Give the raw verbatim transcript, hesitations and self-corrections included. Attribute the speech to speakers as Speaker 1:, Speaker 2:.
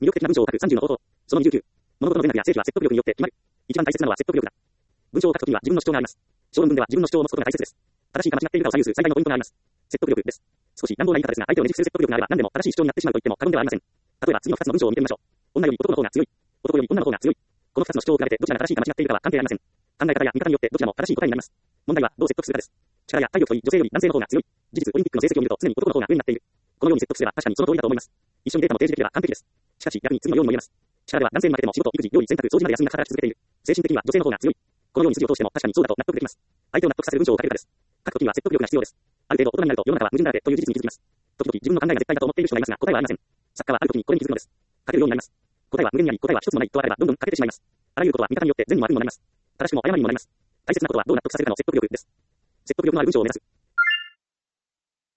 Speaker 1: 魅力的な文章を書くさんじゅうの方法。そのにじゅうきゅう。物事の善悪や正義は説得力によって決まる。一番大切なのは説得力だ。文章を書くときには自分の主張があります。小論文では自分の主張を持つことが大切です。正しいか間違っているかを左右する最大のポイントがあります。説得力です。少し乱暴な言い方ですが、相手をねじ伏せる説得力があれば何でも正しい主張になってしまうと言っても過言ではありません。例えば次のふたつの文章を見てみましょう。女より男の方が強い。男より女の方が強い。このふたつの主張を比べてどちらが正しいか間違っているかは関係ありません。考え方や見方によってどちらも正しい答えになります。問題はどう説得するかです。力や体力といい女性より男性の方が強い。事実オリンピックの成績を見ると常に男の方が上になっている。このように説得すれば確かにその通りだと思います。一緒にデータも提示できれば完璧です。しかし逆に次のようにも言えます。力では男性に負けても仕事、育児、料理、洗濯、掃除まで休みなく働き続けている。精神的には女性の方が強い。このように筋を通しても確かにそうだと納得できます。相手を納得させる文章を書けるかです。書くときには説得力が必要です。ある程度大人になると世の中は矛盾だらけという事実に気づきます。時々自分の考えが絶対だと思っている人がいますが答えはありません。作家はあるときにこれに気づくのです。書けるようになります。答えは無限にあり答えは一つもないとあればどんどん書けてしまいます。あらゆることは見方によって善にも悪にもなります。正しくも誤りにもなります。大切なことはどう納得させるかの説得力です。説得力のある文章を目指す。